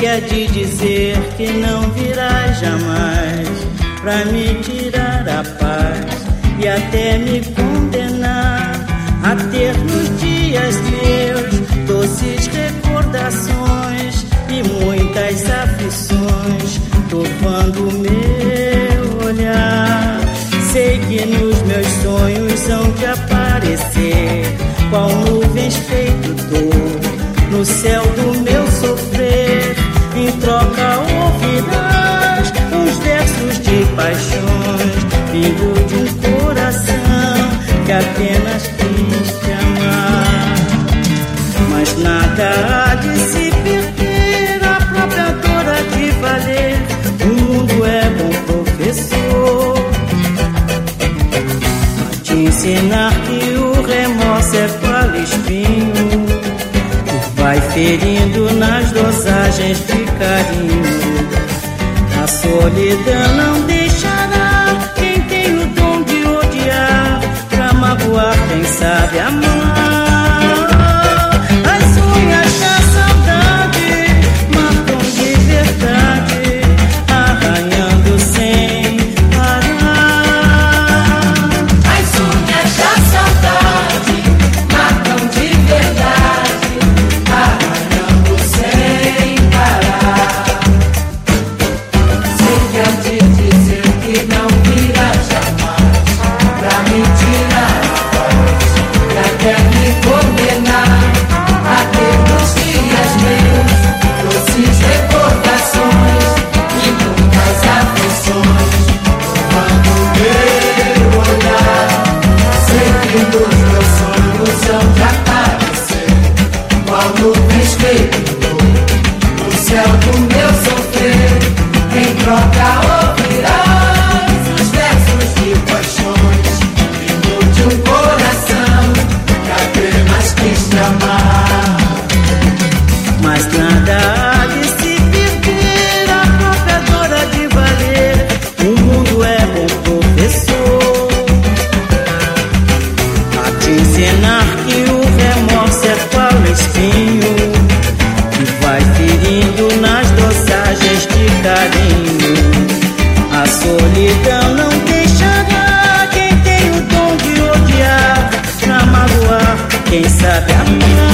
é de dizer que não virás jamais pra me tirar a paz e até me condenar a ter nos dias meus doces recordações e muitas aflições turvando meu olhar. Sei que nos meus sonhos hão de aparecer qual nuvens feito dor no céu do meu sofrer. Em troca ouvirás uns versos de paixões vindo de um coração que apenas quis te amar. Mas nada há de se perder, a própria dor há de valer. O mundo é bom professor a te ensinar que o remorso é qual espinho que vai ferindo nas dosagens de carinho. A solidão não deixará quem tem o dom de odiar pra magoar quem sabe amar. As unhas da saudade marcam de verdade, arranhando sem parar. As unhas da saudade marcam de verdade, arranhando sem parar. Sei que há de dizer que não virá jamais pra me tirar a paz e até me condenar a ter nos dias meus doces recordações e muitas aflições quando meu olhar. Sei que nos meus sonhos hão de aparecer qual nuvens feito dor no céu do meu sofrer. Em troca ouvirás os versos de paixões vindo de um coração que apenas quis te amar. Mas nada há de se perder, a própria dor há de valer. O mundo é bom professor a te ensinar que o remorso é qual espinho que vai ferindo nas dosagens de carinho. A solidão não deixará quem tem o dom de odiar pra magoar quem sabe amar.